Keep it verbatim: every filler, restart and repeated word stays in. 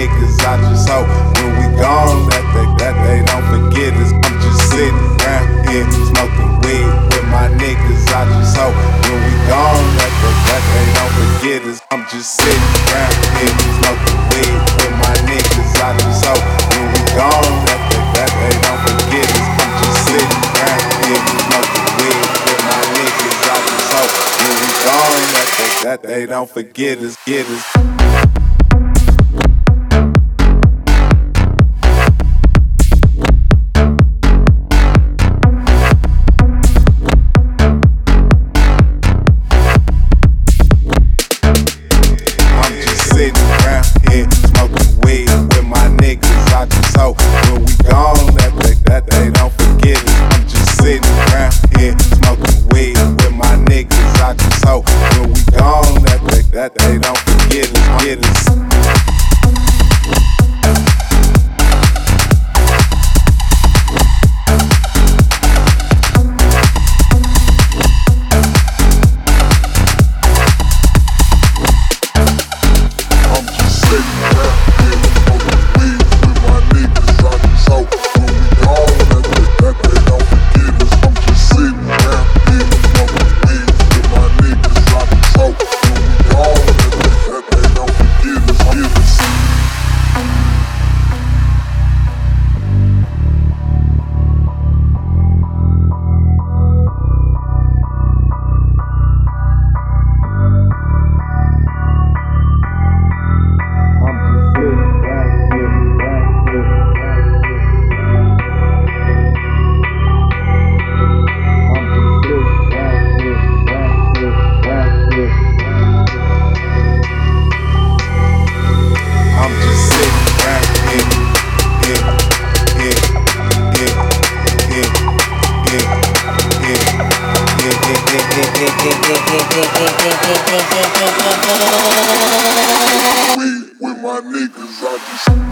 niggas. I just hope when we gone that they, that they don't forget us. I'm just sitting around here smoking weed with my niggas. I just hope when we gone that they, that they don't forget us. I'm just sitting around here smoking weed with my niggas. I just hope when we gone that they, that they don't forget us. I'm just sitting around here smoking weed with my niggas. I just hope when we gone that they, that they don't forget us. Get us. That they don't forget us, get us. I'm just sitting around here smoking weed with my niggas. I just hope when we gone that they, that they don't forget us. I'm just sitting around here smoking weed with my niggas. I just hope when we gone that they don't forget us, get us. With my niggas, I just